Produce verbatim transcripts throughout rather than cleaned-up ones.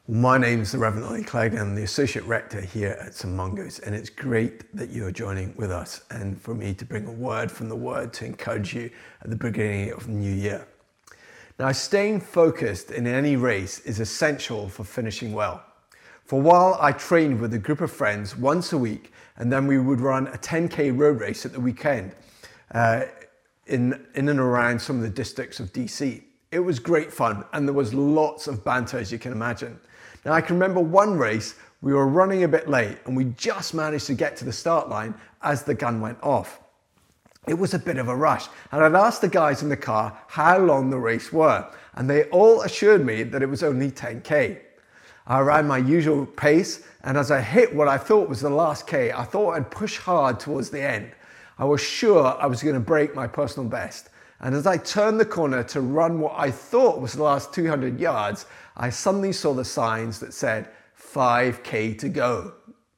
My name's the Reverend Ollie Clegg. I'm the Associate Rector here at Saint Mungo's, and it's great that you're joining with us and for me to bring a word from the Word to encourage you at the beginning of the new year. Now, staying focused in any race is essential for finishing well. For a while, I trained with a group of friends once a week, and then we would run a ten K road race at the weekend uh, in, in and around some of the districts of D C. It was great fun, and there was lots of banter, as you can imagine. Now, I can remember one race, we were running a bit late and we just managed to get to the start line as the gun went off. It was a bit of a rush, and I'd asked the guys in the car how long the race were, and they all assured me that it was only ten K. I ran my usual pace, and as I hit what I thought was the last K, I thought I'd push hard towards the end. I was sure I was going to break my personal best. And as I turned the corner to run what I thought was the last two hundred yards, I suddenly saw the signs that said five K to go.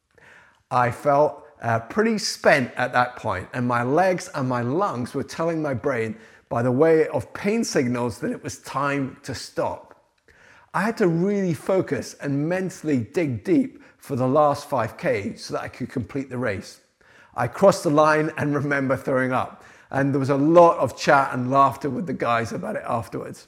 I felt uh, pretty spent at that point, and my legs and my lungs were telling my brain by the way of pain signals that it was time to stop. I had to really focus and mentally dig deep for the last five K so that I could complete the race. I crossed the line and remember throwing up. And there was a lot of chat and laughter with the guys about it afterwards.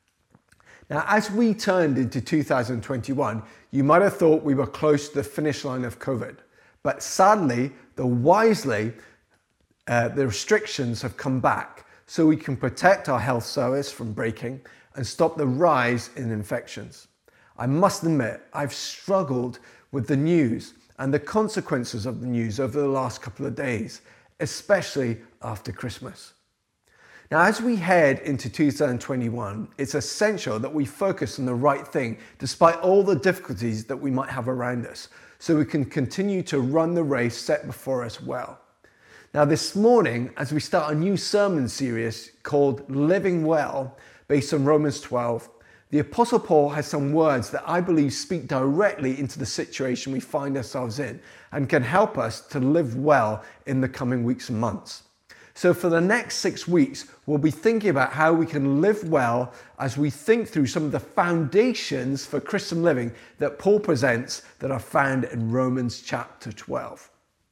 Now, as we turned into two thousand twenty-one, you might have thought we were close to the finish line of COVID. But sadly, though wisely, uh, the restrictions have come back so we can protect our health service from breaking and stop the rise in infections. I must admit, I've struggled with the news and the consequences of the news over the last couple of days, especially after Christmas. Now, as we head into two thousand twenty-one, it's essential that we focus on the right thing despite all the difficulties that we might have around us, so we can continue to run the race set before us well. Now, this morning, as we start a new sermon series called Living Well, based on Romans twelve, the Apostle Paul has some words that I believe speak directly into the situation we find ourselves in and can help us to live well in the coming weeks and months. So for the next six weeks, we'll be thinking about how we can live well as we think through some of the foundations for Christian living that Paul presents that are found in Romans chapter twelve.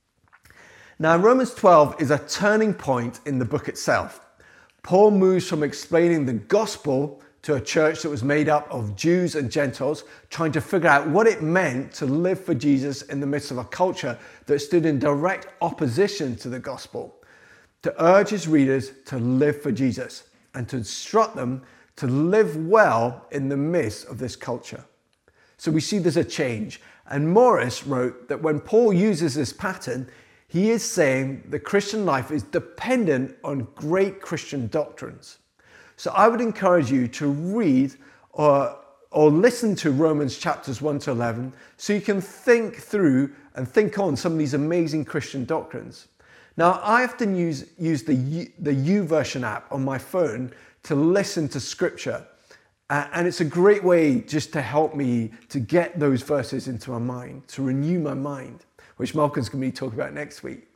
Now, Romans twelve is a turning point in the book itself. Paul moves from explaining the gospel to a church that was made up of Jews and Gentiles, trying to figure out what it meant to live for Jesus in the midst of a culture that stood in direct opposition to the gospel, to urge his readers to live for Jesus and to instruct them to live well in the midst of this culture. So we see there's a change. And Morris wrote that when Paul uses this pattern, he is saying the Christian life is dependent on great Christian doctrines. So I would encourage you to read or, or listen to Romans chapters one to eleven so you can think through and think on some of these amazing Christian doctrines. Now, I often use, use the, the YouVersion app on my phone to listen to scripture. Uh, and it's a great way just to help me to get those verses into my mind, to renew my mind, which Malcolm's going to be talking about next week.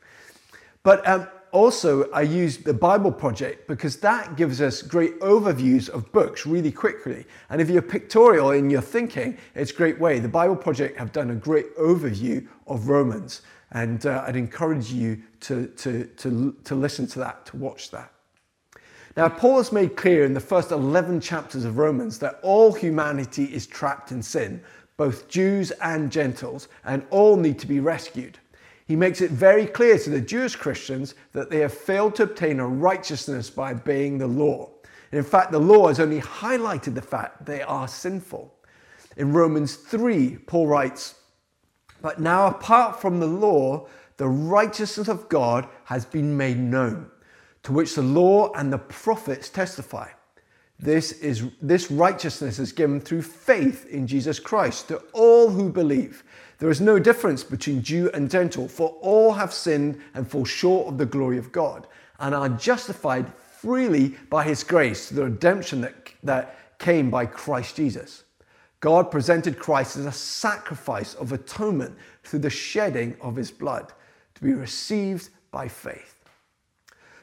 But um, also, I use the Bible Project because that gives us great overviews of books really quickly. And if you're pictorial in your thinking, it's a great way. The Bible Project have done a great overview of Romans. And uh, I'd encourage you to, to, to, to listen to that, to watch that. Now, Paul has made clear in the first eleven chapters of Romans that all humanity is trapped in sin, both Jews and Gentiles, and all need to be rescued. He makes it very clear to the Jewish Christians that they have failed to obtain a righteousness by obeying the law. And in fact, the law has only highlighted the fact they are sinful. In Romans three, Paul writes, "But now apart from the law, the righteousness of God has been made known, to which the law and the prophets testify. This is this righteousness is given through faith in Jesus Christ to all who believe. There is no difference between Jew and Gentile, for all have sinned and fall short of the glory of God, and are justified freely by his grace through the redemption that, that came by Christ Jesus. God presented Christ as a sacrifice of atonement through the shedding of his blood, to be received by faith."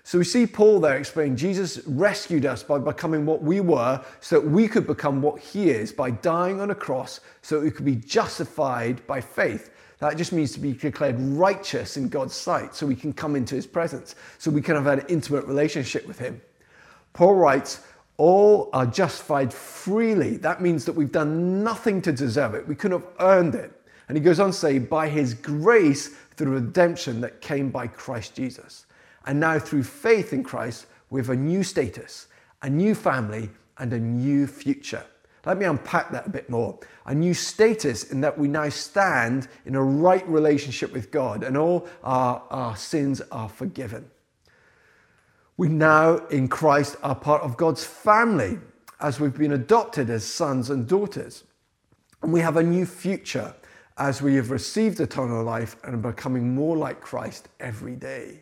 So we see Paul there explaining Jesus rescued us by becoming what we were so that we could become what he is by dying on a cross so that we could be justified by faith. That just means to be declared righteous in God's sight so we can come into his presence, so we can have an intimate relationship with him. Paul writes, all are justified freely. That means that we've done nothing to deserve it. We couldn't have earned it. And he goes on to say, by his grace through redemption that came by Christ Jesus. And now through faith in Christ, we have a new status, a new family, and a new future. Let me unpack that a bit more. A new status in that we now stand in a right relationship with God and all our, our sins are forgiven. We now, in Christ, are part of God's family as we've been adopted as sons and daughters. And we have a new future as we have received eternal life and are becoming more like Christ every day.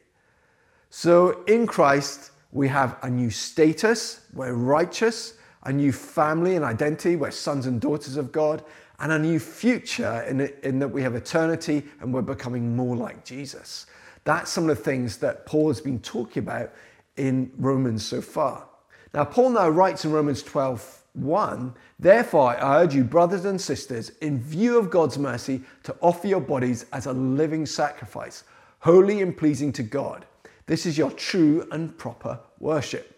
So in Christ, we have a new status, we're righteous, a new family and identity, we're sons and daughters of God, and a new future in, in that we have eternity and we're becoming more like Jesus. That's some of the things that Paul has been talking about in Romans so far. Now, Paul now writes in Romans twelve one, therefore I urge you, brothers and sisters, in view of God's mercy, to offer your bodies as a living sacrifice, holy and pleasing to God. This is your true and proper worship.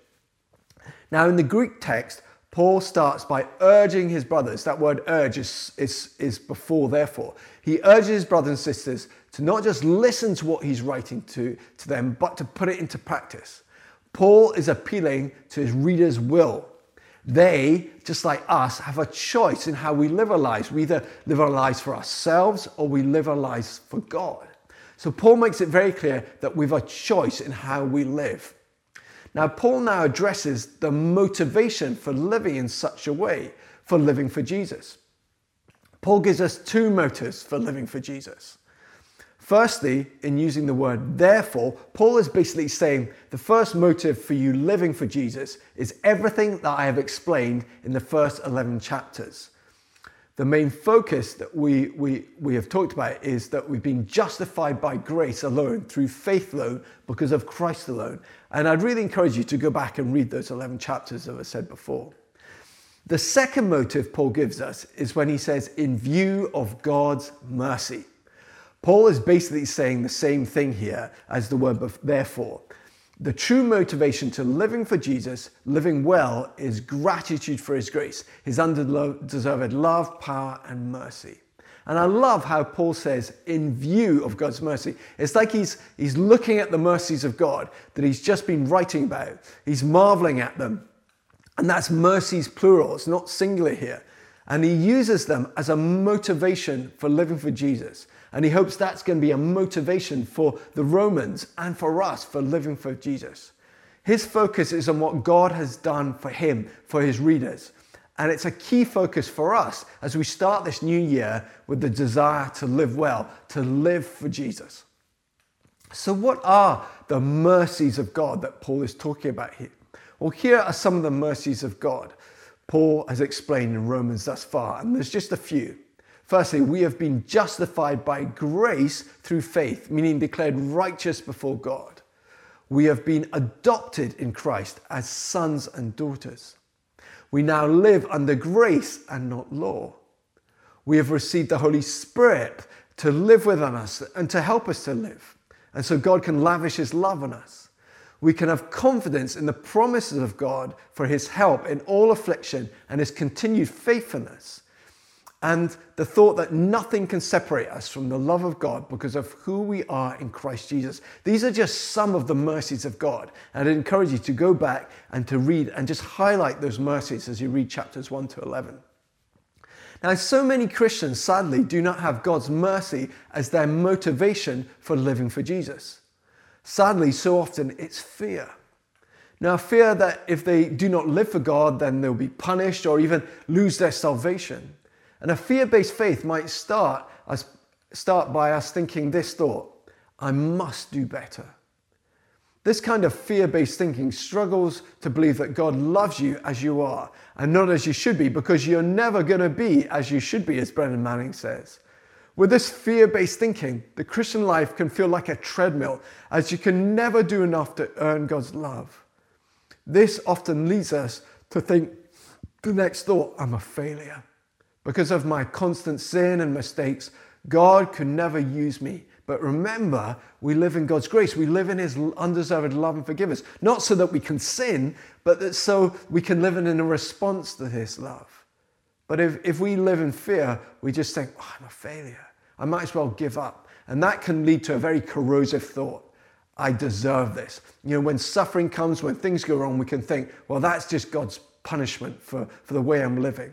Now, in the Greek text, Paul starts by urging his brothers. That word urge is, is, is before therefore. He urges his brothers and sisters to not just listen to what he's writing to, to them, but to put it into practice. Paul is appealing to his readers' will. They, just like us, have a choice in how we live our lives. We either live our lives for ourselves or we live our lives for God. So Paul makes it very clear that we have a choice in how we live. Now, Paul now addresses the motivation for living in such a way, for living for Jesus. Paul gives us two motives for living for Jesus. Firstly, in using the word therefore, Paul is basically saying the first motive for you living for Jesus is everything that I have explained in the first eleven chapters. The main focus that we, we, we have talked about is that we've been justified by grace alone, through faith alone, because of Christ alone. And I'd really encourage you to go back and read those eleven chapters, as I said before. The second motive Paul gives us is when he says, in view of God's mercy. Paul is basically saying the same thing here as the word therefore. The true motivation to living for Jesus, living well, is gratitude for his grace, his undeserved love, power, and mercy. And I love how Paul says, in view of God's mercy. It's like he's, he's looking at the mercies of God that he's just been writing about. He's marveling at them. And that's mercies plural, it's not singular here. And he uses them as a motivation for living for Jesus. And he hopes that's going to be a motivation for the Romans and for us for living for Jesus. His focus is on what God has done for him, for his readers. And it's a key focus for us as we start this new year with the desire to live well, to live for Jesus. So what are the mercies of God that Paul is talking about here? Well, here are some of the mercies of God Paul has explained in Romans thus far, and there's just a few. Firstly, we have been justified by grace through faith, meaning declared righteous before God. We have been adopted in Christ as sons and daughters. We now live under grace and not law. We have received the Holy Spirit to live within us and to help us to live. And so God can lavish his love on us. We can have confidence in the promises of God for his help in all affliction and his continued faithfulness. And the thought that nothing can separate us from the love of God because of who we are in Christ Jesus. These are just some of the mercies of God. And I'd encourage you to go back and to read and just highlight those mercies as you read chapters one to eleven. Now, so many Christians, sadly, do not have God's mercy as their motivation for living for Jesus. Sadly, so often it's fear. Now, fear that if they do not live for God, then they'll be punished or even lose their salvation. And a fear-based faith might start, as, start by us thinking this thought: I must do better. This kind of fear-based thinking struggles to believe that God loves you as you are and not as you should be, because you're never going to be as you should be, as Brennan Manning says. With this fear-based thinking, the Christian life can feel like a treadmill, as you can never do enough to earn God's love. This often leads us to think the next thought, I'm a failure. Because of my constant sin and mistakes, God could never use me. But remember, we live in God's grace. We live in his undeserved love and forgiveness. Not so that we can sin, but that so we can live in a response to his love. But if, if we live in fear, we just think, oh, I'm a failure. I might as well give up. And that can lead to a very corrosive thought. I deserve this. You know, when suffering comes, when things go wrong, we can think, well, that's just God's punishment for, for the way I'm living.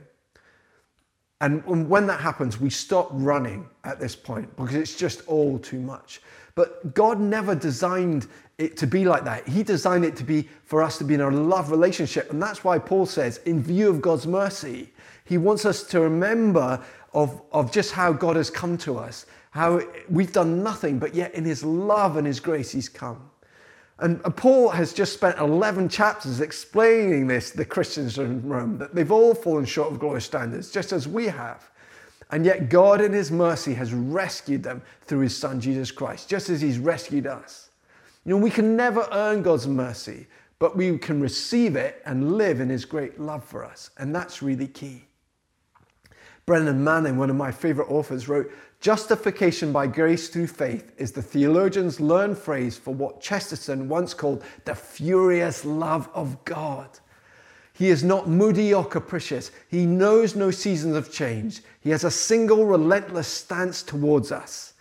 And when that happens, we stop running at this point because it's just all too much. But God never designed it to be like that. He designed it to be for us to be in a love relationship. And that's why Paul says, in view of God's mercy, he wants us to remember of, of just how God has come to us, how we've done nothing, but yet in his love and his grace, he's come. And Paul has just spent eleven chapters explaining this to the Christians in Rome, that they've all fallen short of glorious standards, just as we have. And yet God in his mercy has rescued them through his son, Jesus Christ, just as he's rescued us. You know, we can never earn God's mercy, but we can receive it and live in his great love for us. And that's really key. Brennan Manning, one of my favorite authors, wrote, justification by grace through faith is the theologian's learned phrase for what Chesterton once called the furious love of God. He is not moody or capricious. He knows no seasons of change. He has a single relentless stance towards us.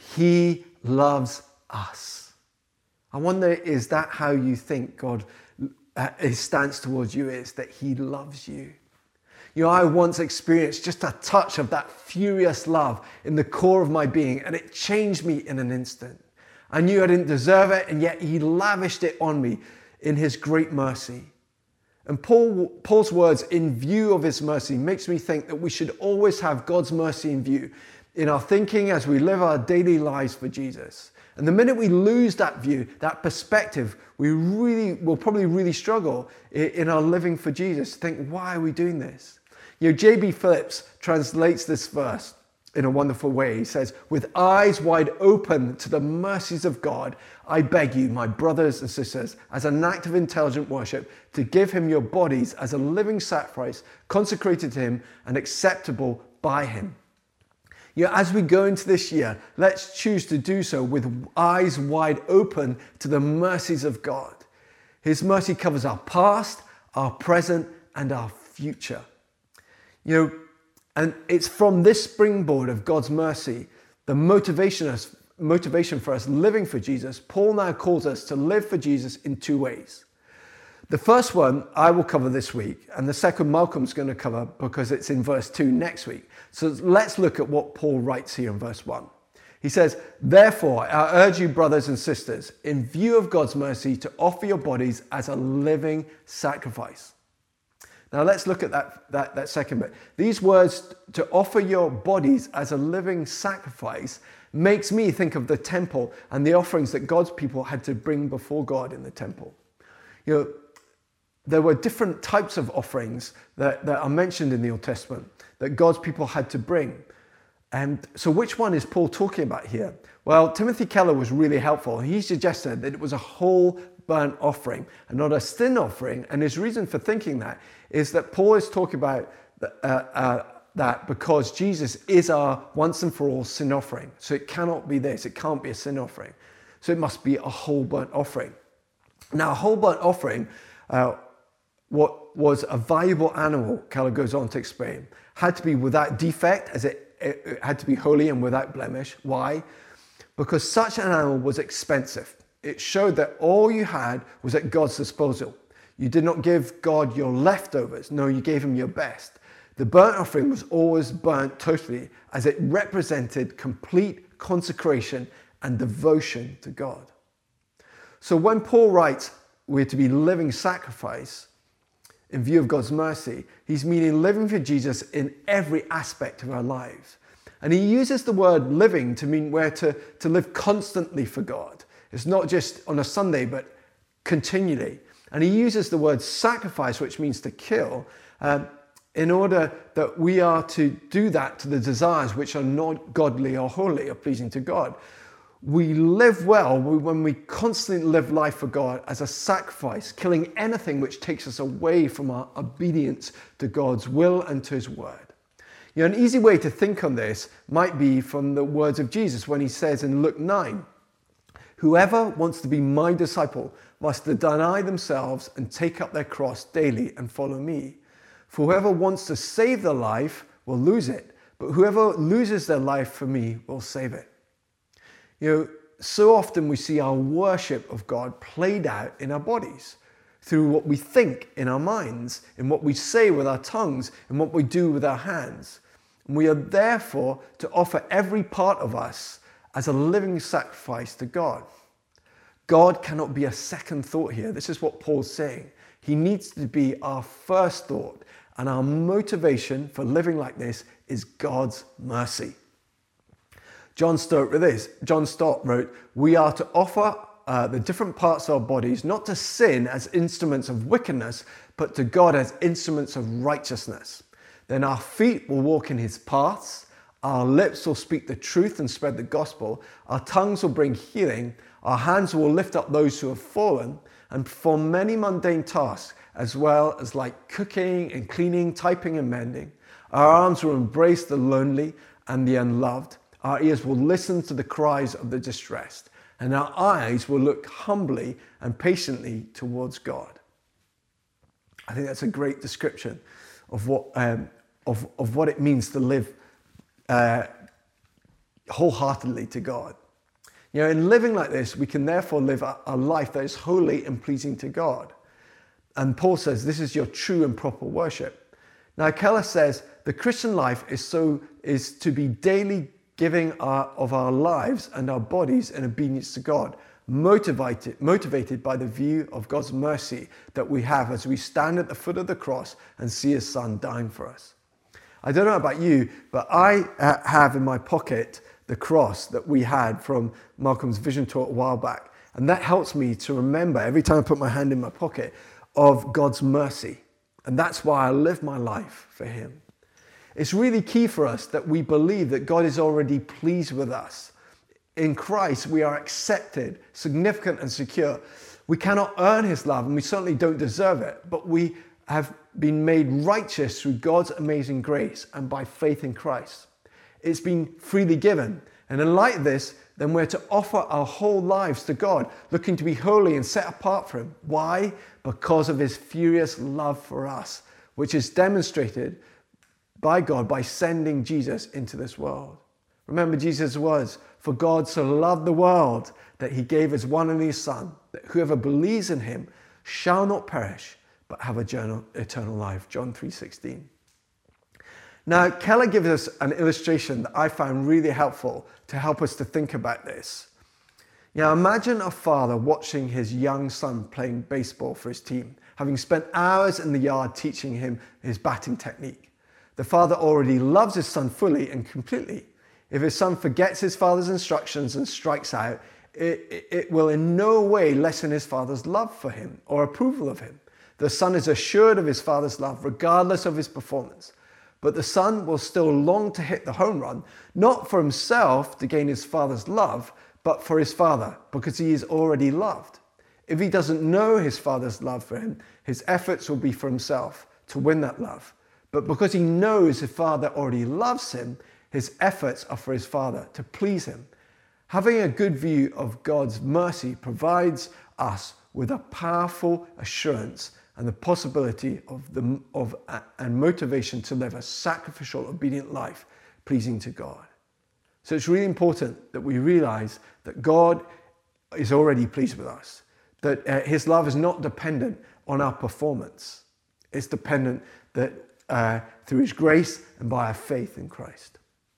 He loves us. I wonder, is that how you think God, uh, his stance towards you is, that he loves you? You know, I once experienced just a touch of that furious love in the core of my being, and it changed me in an instant. I knew I didn't deserve it, and yet he lavished it on me in his great mercy. And Paul, Paul's words, in view of his mercy, makes me think that we should always have God's mercy in view in our thinking as we live our daily lives for Jesus. And the minute we lose that view, that perspective, we really will probably really struggle in our living for Jesus. Think, why are we doing this? You know, J B Phillips translates this verse in a wonderful way. He says, with eyes wide open to the mercies of God, I beg you, my brothers and sisters, as an act of intelligent worship, to give him your bodies as a living sacrifice, consecrated to him and acceptable by him. You know, as we go into this year, let's choose to do so with eyes wide open to the mercies of God. His mercy covers our past, our present, and our future. You know, and it's from this springboard of God's mercy, the motivation, us, motivation for us living for Jesus, Paul now calls us to live for Jesus in two ways. The first one I will cover this week, and the second Malcolm's going to cover because it's in verse two next week. So let's look at what Paul writes here in verse one. He says, therefore, I urge you, brothers and sisters, in view of God's mercy, to offer your bodies as a living sacrifice. Now let's look at that, that, that second bit. These words, to offer your bodies as a living sacrifice, makes me think of the temple and the offerings that God's people had to bring before God in the temple. You know, there were different types of offerings that, that are mentioned in the Old Testament that God's people had to bring. And so which one is Paul talking about here? Well, Timothy Keller was really helpful. He suggested that it was a whole burnt offering and not a sin offering. And his reason for thinking that is that Paul is talking about uh, uh, that because Jesus is our once and for all sin offering. So it cannot be this. It can't be a sin offering. So it must be a whole burnt offering. Now, a whole burnt offering, uh, what was a valuable animal, Keller goes on to explain, had to be without defect, as it, it had to be holy and without blemish. Why? Because such an animal was expensive. It showed that all you had was at God's disposal. You did not give God your leftovers. No, you gave him your best. The burnt offering was always burnt totally, as it represented complete consecration and devotion to God. So when Paul writes, we're to be living sacrifice in view of God's mercy, he's meaning living for Jesus in every aspect of our lives. And he uses the word living to mean we're to, to live constantly for God. It's not just on a Sunday, but continually. And he uses the word sacrifice, which means to kill, um, in order that we are to do that to the desires which are not godly or holy or pleasing to God. We live well when we constantly live life for God as a sacrifice, killing anything which takes us away from our obedience to God's will and to his word. You know, an easy way to think on this might be from the words of Jesus when he says in Luke nine, "Whoever wants to be my disciple must deny themselves and take up their cross daily and follow me. For whoever wants to save their life will lose it, but whoever loses their life for me will save it." You know, so often we see our worship of God played out in our bodies, through what we think in our minds, in what we say with our tongues, and what we do with our hands. And we are therefore to offer every part of us as a living sacrifice to God. God cannot be a second thought here. This is what Paul's saying. He needs to be our first thought, and our motivation for living like this is God's mercy. John Stott wrote this. John Stott wrote, "We are to offer uh, the different parts of our bodies not to sin as instruments of wickedness, but to God as instruments of righteousness. Then our feet will walk in his paths, our lips will speak the truth and spread the gospel, our tongues will bring healing, our hands will lift up those who have fallen, and perform many mundane tasks, as well as like cooking and cleaning, typing and mending. Our arms will embrace the lonely and the unloved. Our ears will listen to the cries of the distressed, and our eyes will look humbly and patiently towards God." I think that's a great description of what um, of, of what it means to live uh, wholeheartedly to God. You know, in living like this, we can therefore live a, a life that is holy and pleasing to God. And Paul says this is your true and proper worship. Now, Keller says the Christian life is so is to be daily giving our, of our lives and our bodies in obedience to God, motivated, motivated by the view of God's mercy that we have as we stand at the foot of the cross and see his son dying for us. I don't know about you, but I uh, have in my pocket the cross that we had from Malcolm's vision talk a while back. And that helps me to remember every time I put my hand in my pocket of God's mercy. And that's why I live my life for him. It's really key for us that we believe that God is already pleased with us. In Christ, we are accepted, significant and secure. We cannot earn his love, and we certainly don't deserve it, but we have been made righteous through God's amazing grace and by faith in Christ. It's been freely given. And in light of this, then we're to offer our whole lives to God, looking to be holy and set apart for him. Why? Because of his furious love for us, which is demonstrated by God by sending Jesus into this world. Remember, Jesus was, "For God so loved the world that he gave his one and only son, that whoever believes in him shall not perish, but have eternal life." John three sixteen. Now, Keller gives us an illustration that I found really helpful to help us to think about this. Now, imagine a father watching his young son playing baseball for his team, having spent hours in the yard teaching him his batting technique. The father already loves his son fully and completely. If his son forgets his father's instructions and strikes out, it, it will in no way lessen his father's love for him or approval of him. The son is assured of his father's love regardless of his performance. But the son will still long to hit the home run, not for himself to gain his father's love, but for his father, because he is already loved. If he doesn't know his father's love for him, his efforts will be for himself to win that love. But because he knows his father already loves him, his efforts are for his father to please him. Having a good view of God's mercy provides us with a powerful assurance and the possibility of the of uh, and motivation to live a sacrificial, obedient life pleasing to God. So it's really important that we realize that God is already pleased with us, that uh, his love is not dependent on our performance. It's dependent that uh, through his grace and by our faith in Christ.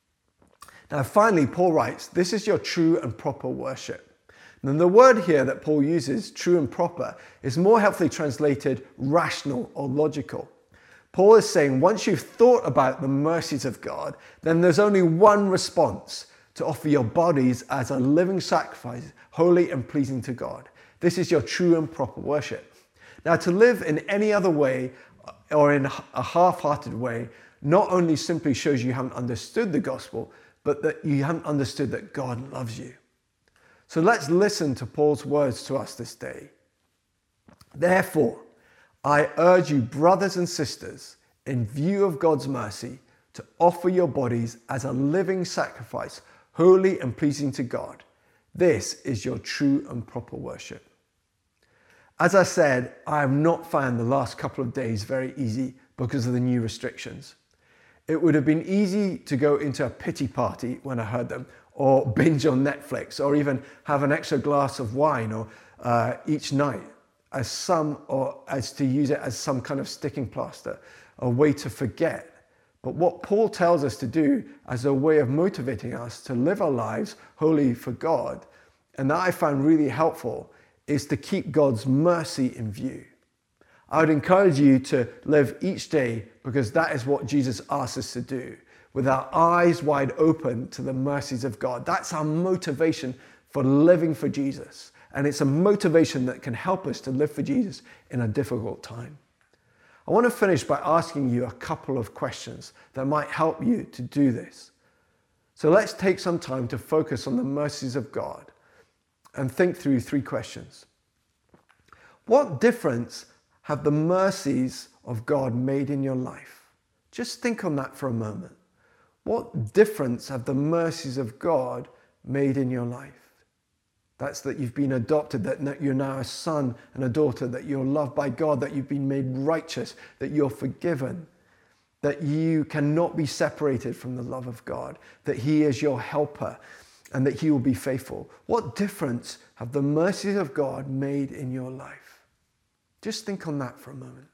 Now, finally, Paul writes, "This is your true and proper worship." And the word here that Paul uses, true and proper, is more helpfully translated rational or logical. Paul is saying once you've thought about the mercies of God, then there's only one response: to offer your bodies as a living sacrifice, holy and pleasing to God. This is your true and proper worship. Now, to live in any other way or in a half-hearted way not only simply shows you haven't understood the gospel, but that you haven't understood that God loves you. So let's listen to Paul's words to us this day. Therefore, I urge you, brothers and sisters, in view of God's mercy, to offer your bodies as a living sacrifice, holy and pleasing to God. This is your true and proper worship. As I said, I have not found the last couple of days very easy because of the new restrictions. It would have been easy to go into a pity party when I heard them, or binge on Netflix, or even have an extra glass of wine or uh, each night as some, or as to use it as some kind of sticking plaster, a way to forget. But what Paul tells us to do as a way of motivating us to live our lives wholly for God, and that I found really helpful, is to keep God's mercy in view. I would encourage you to live each day because that is what Jesus asks us to do, with our eyes wide open to the mercies of God. That's our motivation for living for Jesus. And it's a motivation that can help us to live for Jesus in a difficult time. I want to finish by asking you a couple of questions that might help you to do this. So let's take some time to focus on the mercies of God and think through three questions. What difference have the mercies of God made in your life? Just think on that for a moment. What difference have the mercies of God made in your life? That's that you've been adopted, that you're now a son and a daughter, that you're loved by God, that you've been made righteous, that you're forgiven, that you cannot be separated from the love of God, that He is your helper, and that He will be faithful. What difference have the mercies of God made in your life? Just think on that for a moment.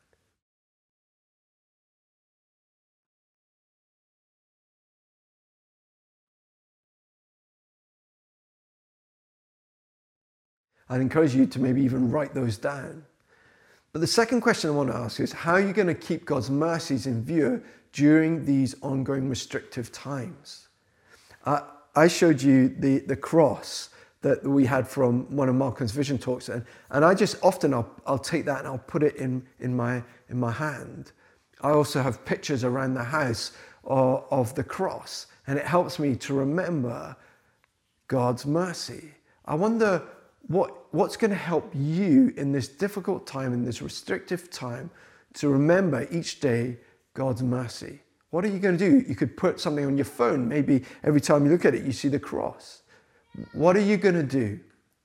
I'd encourage you to maybe even write those down. But the second question I want to ask is, how are you going to keep God's mercies in view during these ongoing restrictive times? Uh, I showed you the, the cross that we had from one of Malcolm's vision talks, and, and I just often, I'll, I'll take that and I'll put it in, in, my, in my hand. I also have pictures around the house of, of the cross, and it helps me to remember God's mercy. I wonder what, what's going to help you in this difficult time, in this restrictive time, to remember each day God's mercy. What are you going to do? You could put something on your phone. Maybe every time you look at it, you see the cross. What are you going to do?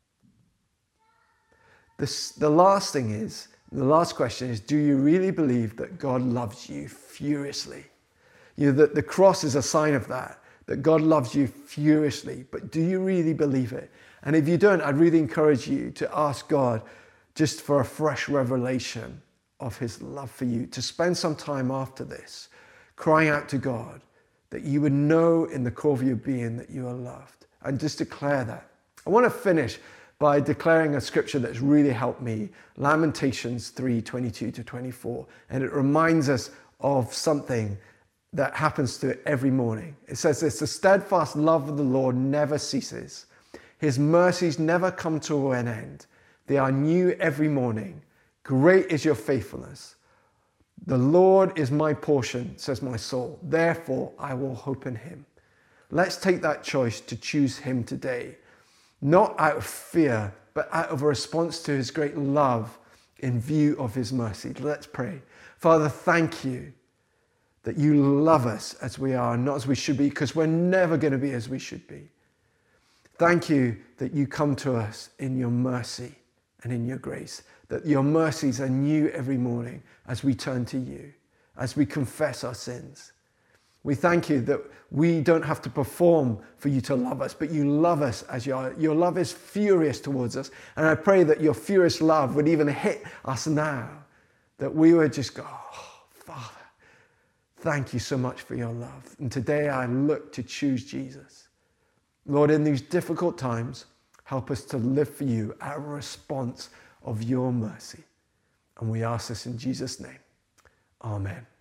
This, the last thing is, the last question is, do you really believe that God loves you furiously? You know, that the cross is a sign of that, that God loves you furiously. But do you really believe it? And if you don't, I'd really encourage you to ask God just for a fresh revelation of His love for you, to spend some time after this crying out to God that you would know in the core of your being that you are loved, and just declare that. I want to finish by declaring a scripture that's really helped me, Lamentations three, twenty-two to twenty-four, and it reminds us of something that happens to it every morning. It says this: the steadfast love of the Lord never ceases. His mercies never come to an end. They are new every morning. Great is your faithfulness. The Lord is my portion, says my soul. Therefore, I will hope in Him. Let's take that choice to choose Him today, not out of fear, but out of a response to His great love in view of His mercy. Let's pray. Father, thank you that you love us as we are, not as we should be, because we're never going to be as we should be. Thank you that you come to us in your mercy and in your grace, that your mercies are new every morning as we turn to you, as we confess our sins. We thank you that we don't have to perform for you to love us, but you love us as you are. Your love is furious towards us. And I pray that your furious love would even hit us now, that we would just go, oh, Father, thank you so much for your love. And today I look to choose Jesus. Lord, in these difficult times, help us to live for you, our response of your mercy. And we ask this in Jesus' name. Amen.